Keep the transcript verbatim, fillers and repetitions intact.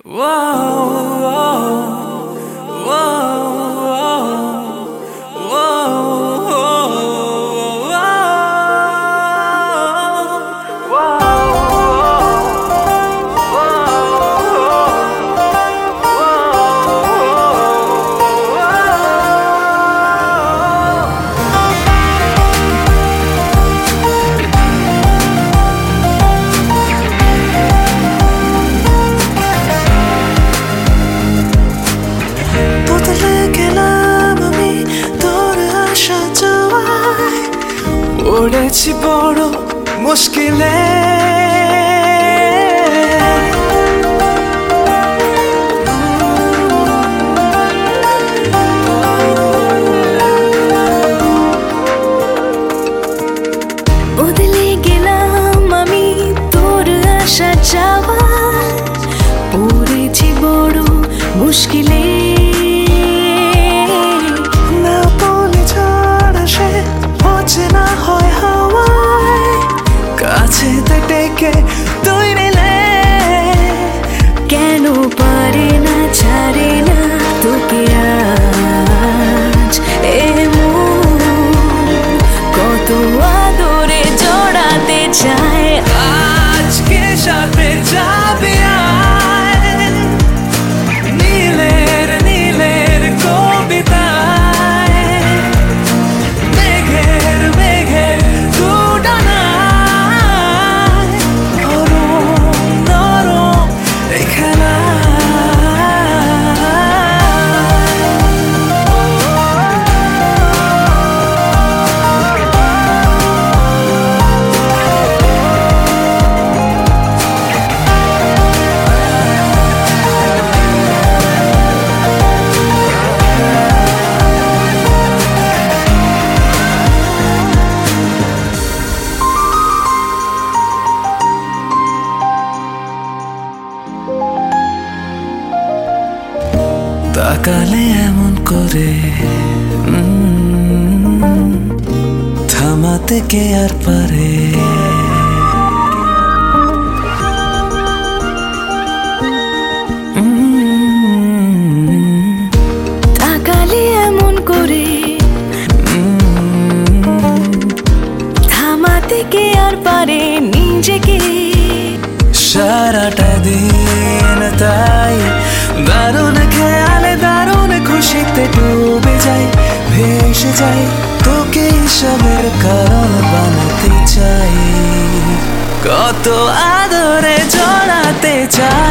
পড়েছি বড় মুশকিলে বদলে গেলাম আমি তোর আশা যাওয়ায় পড়েছি বড় মুশকিলে না বলে ছাড়া সে হচ্ছে না হয় হাওয়ায় কাছেতে ডেকে তুই নিলে কেন পারে না ছাড়ে না তোকে আজ এমন কত আদরে জড়াতে চায় আজকে সাথে যাবে নীলের নীলের কবিতায় মেঘের মেঘের দুডানায় নরম নরম এই খেলা তাকালে এমন করে থামাতে কে আর পারে তাকালে এমন করে থামাতে কে আর পারে নিজেকে সারাটা দিন তাই দারুণ খেয়ালে দারুণ খুশিতে ডুবে যাই ভেসে যাই তোকে সবের কারণ বানাতে চাই কত আদরে জড়াতে চাই।